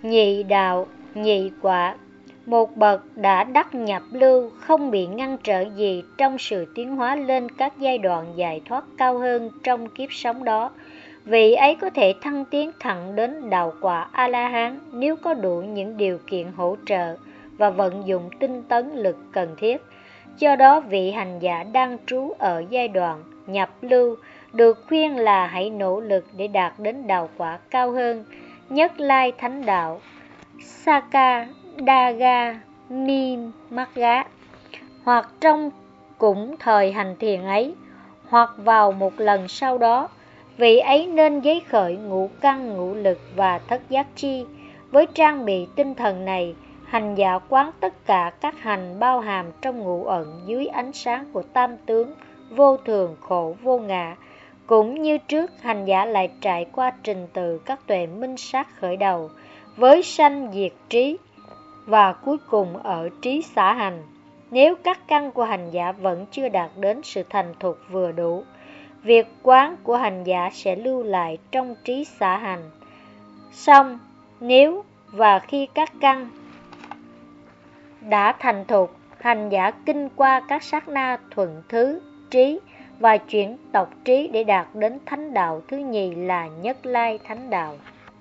Nhị đạo, nhị quả. Một bậc đã đắc nhập lưu, không bị ngăn trở gì trong sự tiến hóa lên các giai đoạn giải thoát cao hơn trong kiếp sống đó. Vị ấy có thể thăng tiến thẳng đến đạo quả A-la-hán nếu có đủ những điều kiện hỗ trợ và vận dụng tinh tấn lực cần thiết. Do đó, vị hành giả đang trú ở giai đoạn nhập lưu được khuyên là hãy nỗ lực để đạt đến đạo quả cao hơn, Nhất Lai Thánh Đạo, Sakadagami Magga, hoặc trong cũng thời hành thiền ấy, hoặc vào một lần sau đó. Vị ấy nên giấy khởi ngũ căn, ngũ lực và thất giác chi. Với trang bị tinh thần này, hành giả quán tất cả các hành bao hàm trong ngũ ẩn dưới ánh sáng của tam tướng vô thường, khổ, vô ngã. Cũng như trước, hành giả lại trải qua trình tự các tuệ minh sát khởi đầu với sanh diệt trí và cuối cùng ở trí xả hành. Nếu các căn của hành giả vẫn chưa đạt đến sự thành thục vừa đủ, việc quán của hành giả sẽ lưu lại trong trí xả hành. Song nếu và khi các căn đã thành thục, hành giả kinh qua các sát na thuận thứ trí và chuyển tộc trí để đạt đến thánh đạo thứ nhì là Nhất Lai Thánh Đạo.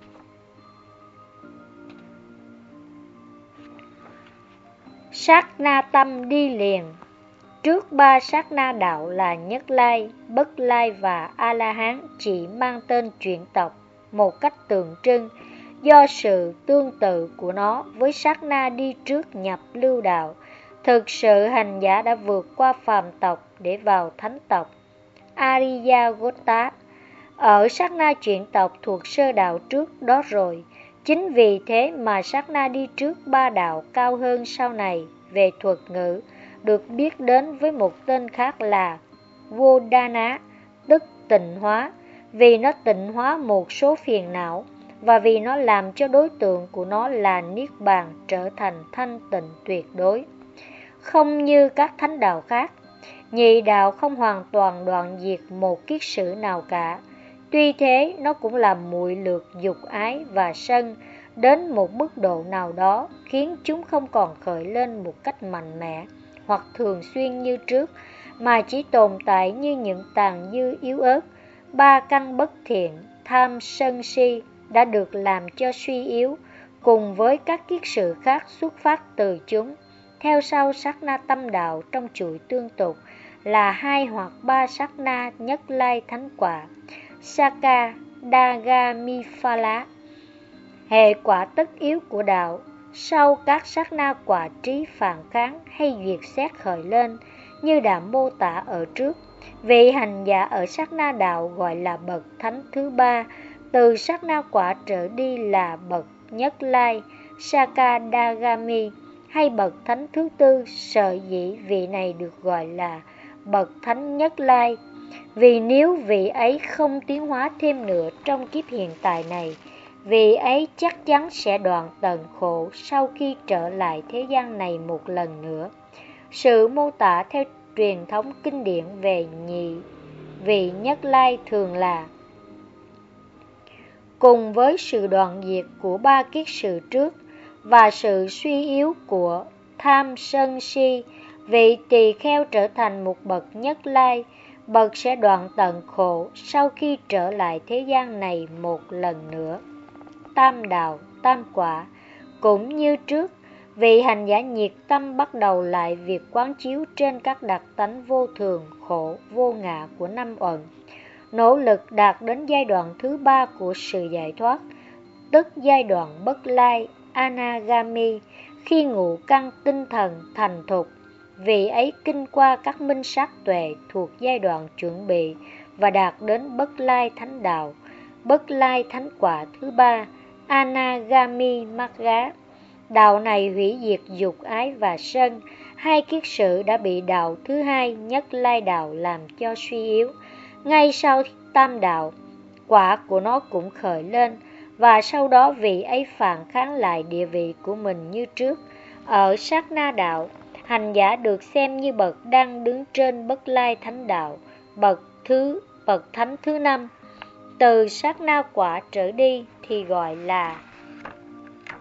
Sát na tâm đi liền. Trước ba sát na đạo là Nhất Lai, Bất Lai và A-la-hán chỉ mang tên chuyển tộc một cách tượng trưng do sự tương tự của nó với sát na đi trước nhập lưu đạo. Thực sự hành giả đã vượt qua phàm tộc để vào thánh tộc Ariyagota ở sát na chuyển tộc thuộc sơ đạo trước đó rồi. Chính vì thế mà sát na đi trước ba đạo cao hơn sau này về thuật ngữ được biết đến với một tên khác là Vodana, tức tịnh hóa, vì nó tịnh hóa một số phiền não và vì nó làm cho đối tượng của nó là Niết Bàn trở thành thanh tịnh tuyệt đối. Không như các thánh đạo khác, nhị đạo không hoàn toàn đoạn diệt một kiết sử nào cả. Tuy thế, nó cũng làm muội lược dục ái và sân đến một mức độ nào đó, khiến chúng không còn khởi lên một cách mạnh mẽ hoặc thường xuyên như trước, mà chỉ tồn tại như những tàn dư yếu ớt. Ba căn bất thiện, tham, sân, si đã được làm cho suy yếu, cùng với các kiết sử khác xuất phát từ chúng. Theo sau sát na tâm đạo trong chuỗi tương tục là 2 hoặc 3 sát na Nhất Lai Thánh Quả, Sakadagamiphala, hệ quả tất yếu của đạo. Sau các sát na quả trí phản kháng hay duyệt xét khởi lên, như đã mô tả ở trước, vị hành giả ở sát na đạo gọi là bậc thánh thứ ba. Từ sát na quả trở đi là bậc Nhất Lai, Sakadagami, hay bậc thánh thứ tư. Sở dĩ vị này được gọi là bậc thánh Nhất Lai, vì nếu vị ấy không tiến hóa thêm nữa trong kiếp hiện tại này, vị ấy chắc chắn sẽ đoạn tận khổ sau khi trở lại thế gian này một lần nữa. Sự mô tả theo truyền thống kinh điển về vị Nhất Lai thường là: cùng với sự đoạn diệt của ba kiết sử trước và sự suy yếu của tham sân si, vị tỳ kheo trở thành một bậc Nhất Lai. Bậc sẽ đoạn tận khổ sau khi trở lại thế gian này một lần nữa. Tam đạo, tam quả. Cũng như trước, vị hành giả nhiệt tâm bắt đầu lại việc quán chiếu trên các đặc tánh vô thường, khổ, vô ngã của năm uẩn, nỗ lực đạt đến giai đoạn thứ ba của sự giải thoát, tức giai đoạn Bất Lai, Anagami. Khi ngũ căn tinh thần thành thục, vị ấy kinh qua các minh sát tuệ thuộc giai đoạn chuẩn bị và đạt đến Bất Lai Thánh Đạo, Bất Lai Thánh Quả thứ ba, Anagami Magga. Đạo này hủy diệt dục ái và sân. Hai kiết sử đã bị đạo thứ hai Nhất Lai Đạo làm cho suy yếu. Ngay sau tam đạo, quả của nó cũng khởi lên, và sau đó vị ấy phản kháng lại địa vị của mình như trước. Ở sát na đạo, hành giả được xem như bậc đang đứng trên Bất Lai Thánh Đạo, bậc thánh thứ năm. Từ sát na quả trở đi thì gọi là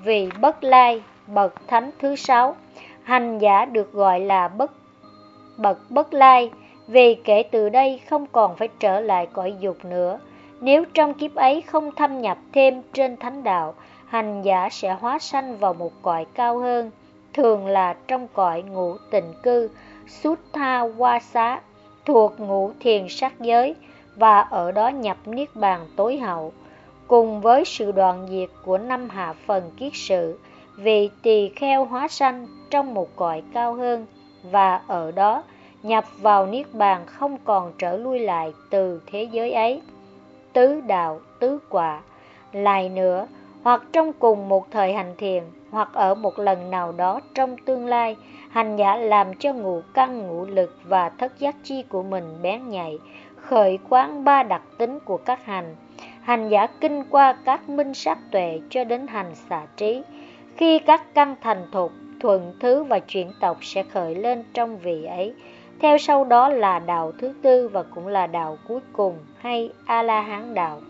Vì Bất Lai, bậc thánh thứ 6, hành giả được gọi là bậc Bất Lai, vì kể từ đây không còn phải trở lại cõi dục nữa. Nếu trong kiếp ấy không thâm nhập thêm trên thánh đạo, hành giả sẽ hóa sanh vào một cõi cao hơn, thường là trong cõi ngũ tịnh cư, Suttha Wasa, thuộc ngũ thiền sắc giới, và ở đó nhập niết bàn tối hậu. Cùng với sự đoạn diệt của 5 hạ phần kiết sự, vị tỳ kheo hóa sanh trong một cõi cao hơn, và ở đó nhập vào niết bàn, không còn trở lui lại từ thế giới ấy. Tứ đạo, tứ quả. Lại nữa, hoặc trong cùng một thời hành thiền, hoặc ở một lần nào đó trong tương lai, hành giả làm cho ngũ căn, ngũ lực và thất giác chi của mình bén nhạy, khởi quán 3 đặc tính của các hành. Hành giả kinh qua các minh sát tuệ cho đến hành xả trí. Khi các căn thành thục, thuận thứ và chuyển tộc sẽ khởi lên trong vị ấy. Theo sau đó là đạo thứ tư và cũng là đạo cuối cùng, hay A-la-hán đạo.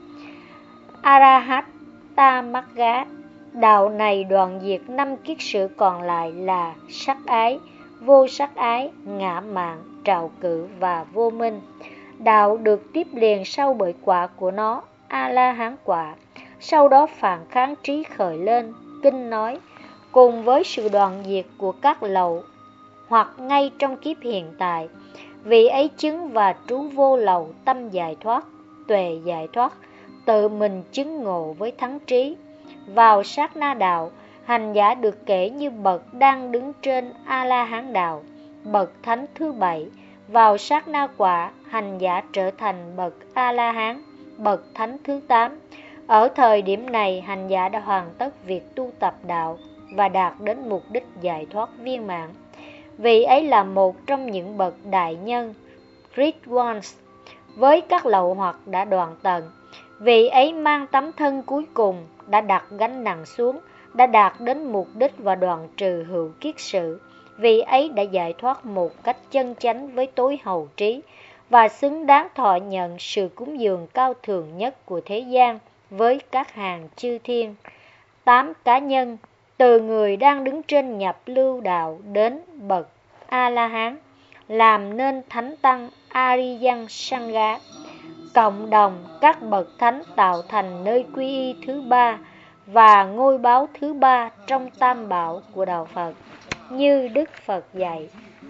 Arahata Magga. Đạo này đoạn diệt 5 kiết sử còn lại là sắc ái, vô sắc ái, ngã mạn, trạo cử và vô minh. Đạo được tiếp liền sau bởi quả của nó, A-la-hán quả. Sau đó phản kháng trí khởi lên. Kinh nói, cùng với sự đoạn diệt của các lậu, hoặc ngay trong kiếp hiện tại, vị ấy chứng và trú vô lậu tâm giải thoát, tuệ giải thoát, tự mình chứng ngộ với thắng trí. Vào sát na đạo, hành giả được kể như bậc đang đứng trên A-la-hán đạo, bậc thánh thứ 7. Vào sát na quả, hành giả trở thành bậc A-la-hán, bậc thánh thứ 8. Ở thời điểm này, hành giả đã hoàn tất việc tu tập đạo và đạt đến mục đích giải thoát viên mãn. Vị ấy là một trong những bậc đại nhân, Great Ones, với các lậu hoặc đã đoạn tận. Vị ấy mang tấm thân cuối cùng, đã đặt gánh nặng xuống, đã đạt đến mục đích và đoạn trừ hữu kiết sự. Vị ấy đã giải thoát một cách chân chánh với tối hậu trí, và xứng đáng thọ nhận sự cúng dường cao thượng nhất của thế gian với các hàng chư thiên. 8 cá nhân, từ người đang đứng trên nhập lưu đạo đến bậc A-la-hán, làm nên thánh tăng Ariyan Sangha. Cộng đồng các bậc thánh tạo thành nơi quy y thứ 3 và ngôi báo thứ 3 trong tam bảo của đạo Phật, như Đức Phật dạy.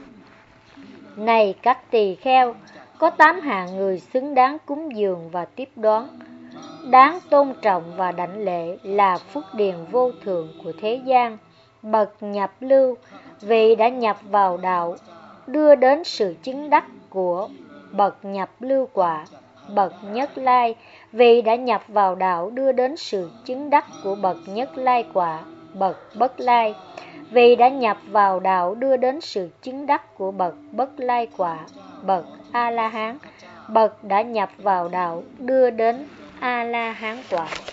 Này các tỳ kheo, có 8 hạng người xứng đáng cúng dường và tiếp đón, đáng tôn trọng và đảnh lễ, là phước điền vô thượng của thế gian. Bậc nhập lưu, vị đã nhập vào đạo, đưa đến sự chứng đắc của bậc nhập lưu quả. Bậc nhất lai, vị đã nhập vào đạo, đưa đến sự chứng đắc của bậc nhất lai quả. Bậc bất lai, vị đã nhập vào đạo, đưa đến sự chứng đắc của bậc bất lai quả. Bậc A-la-hán, bậc đã nhập vào đạo, đưa đến A-la-hán quả.